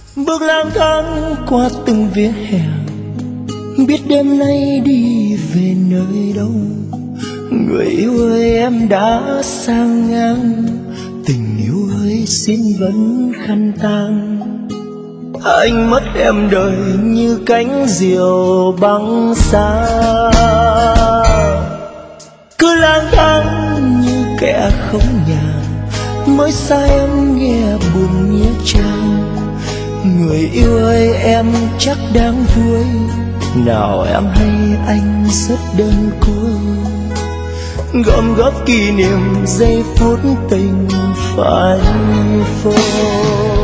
bước lang thang qua từng vỉa hè, biết đêm nay đi về nơi đâu. Người yêu ơi em đã sang ngang, tình yêu ơi xin vẫn khăn tang. Anh mất em đời như cánh diều băng xa, cứ lang thang như kẻ không nhà, mới xa em nghe buồn nghĩa trang. Người yêu ơi em chắc đang vui, nào em hay anh rất đơn côi, gom góp kỷ niệm giây phút tình phai phôi.